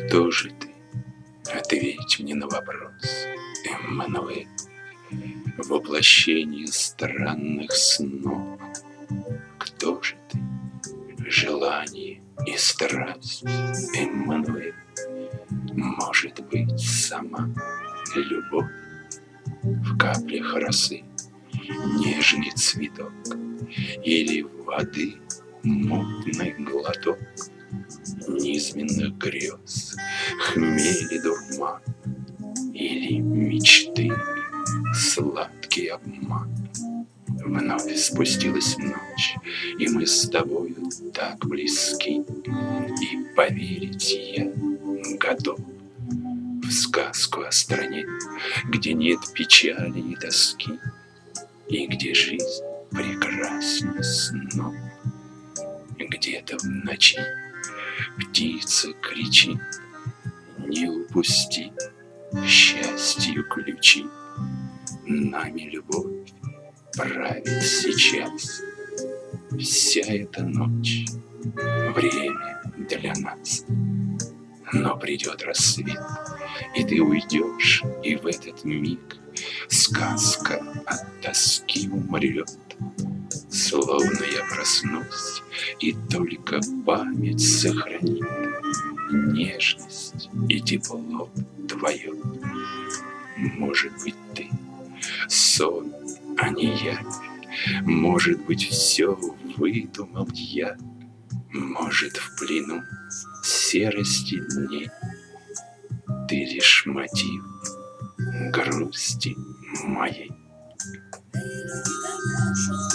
Кто же ты? Ответь мне на вопрос, Эммануэль, воплощение странных снов. Кто же ты? Желание и страсть, Эммануэль. Может быть, сама любовь в каплях росы, нежный цветок или воды мутный глоток низменных грез, хмель и дурман, или мечты сладкий обман. Вновь спустилась ночь, и мы с тобою так близки, и поверить я готов в сказку о стране, где нет печали и тоски, и где жизнь прекраснее снов. Где-то в ночи птица кричит: не упусти счастью ключи. Нами любовь правит сейчас. Вся эта ночь — время для нас. Но придет рассвет, и ты уйдешь, и в этот миг сказка от тоски умрет. Словно я проснусь, и только память сохранит нежность и тепло твое. Может быть, ты сон, а не явь. Может быть, все выдумал я. Может, в плену серости дней ты лишь мотив грусти моей.